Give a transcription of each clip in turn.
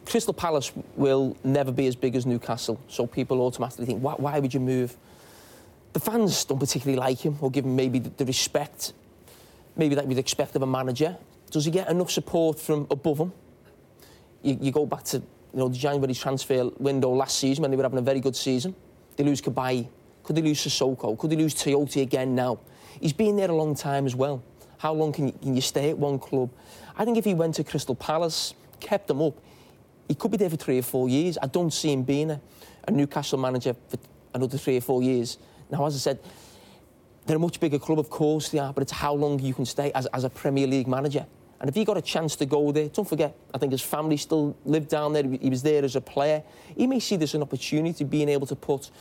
Crystal Palace will never be as big as Newcastle, so people automatically think, why would you move? The fans don't particularly like him or give him maybe the respect maybe that we'd expect of a manager. Does he get enough support from above him? You go back to the January transfer window last season when they were having a very good season. They lose Cabaye. Could they lose Sissoko? Could they lose Toyota again now? He's been there a long time as well. How long can you stay at one club? I think if he went to Crystal Palace, kept him up, he could be there for 3 or 4 years. I don't see him being a Newcastle manager for another 3 or 4 years. Now, as I said, they're a much bigger club, of course they are, but it's how long you can stay as a Premier League manager. And if he got a chance to go there, don't forget, I think his family still lived down there. He was there as a player. He may see this as an opportunity, being able to put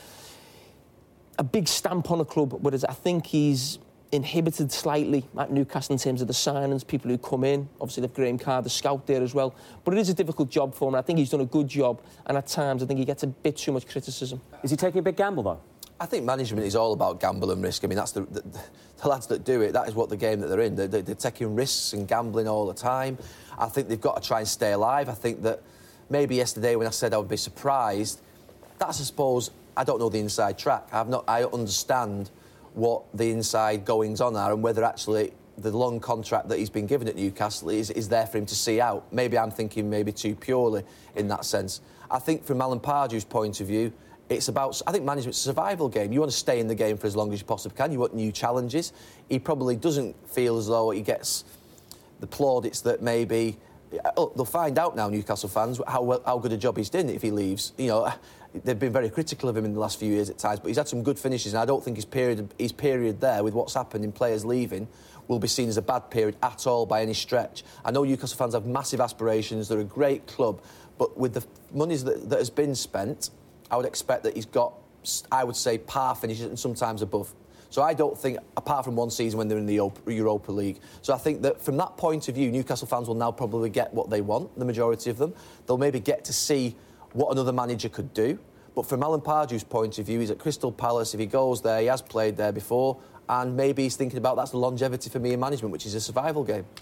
a big stamp on a club, whereas I think he's inhibited slightly at Newcastle in terms of the signings, people who come in. Obviously, they've Graham Carr, the scout there as well. But it is a difficult job for him. I think he's done a good job, and at times I think he gets a bit too much criticism. Is he taking a big gamble, though? I think management is all about gamble and risk. I mean, that's the lads that do it. That is what the game that they're in. They're taking risks and gambling all the time. I think they've got to try and stay alive. I think that maybe yesterday when I said I would be surprised, that's, I suppose, I don't know the inside track. I don't understand what the inside goings on are and whether actually the long contract that he's been given at Newcastle is there for him to see out. Maybe I'm thinking maybe too purely in that sense. I think from Alan Pardew's point of view, it's about, I think management's a survival game. You want to stay in the game for as long as you possibly can. You want new challenges. He probably doesn't feel as though he gets the plaudits that maybe... they'll find out now, Newcastle fans, how good a job he's done if he leaves. They've been very critical of him in the last few years at times, but he's had some good finishes, and I don't think his period there, with what's happened in players leaving, will be seen as a bad period at all by any stretch. I know Newcastle fans have massive aspirations. They're a great club, but with the monies that has been spent, I would expect that he's got, I would say, par finishes and sometimes above. So I don't think, apart from one season when they're in the Europa League. So I think that from that point of view, Newcastle fans will now probably get what they want, the majority of them. They'll maybe get to see what another manager could do. But from Alan Pardew's point of view, he's at Crystal Palace. If he goes there, he has played there before, and maybe he's thinking about that's the longevity for me in management, which is a survival game.